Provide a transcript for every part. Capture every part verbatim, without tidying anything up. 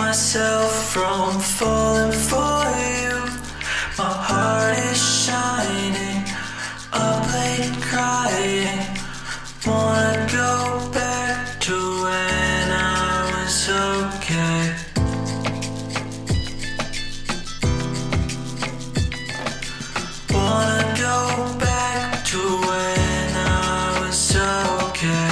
myself from falling for you. My heart is shining, up late crying. Wanna go back to when I was okay. Wanna go back to when I was okay.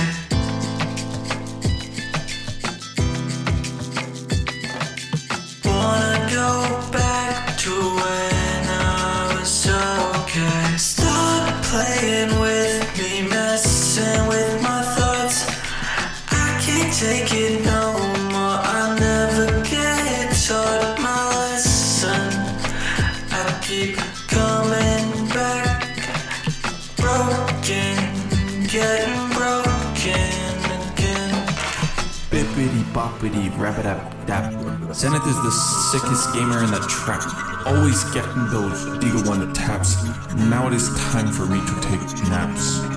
Wanna go back to when I was okay. Stop playing with me, messing with my thoughts. I can't take it no more. I never get taught my lesson. I keep coming back, broken, getting broken again. Bippity boppity rabbit dap. Zenith is the sickest gamer in the trap. Always getting those Deagle one taps. Now it is time for me to take naps.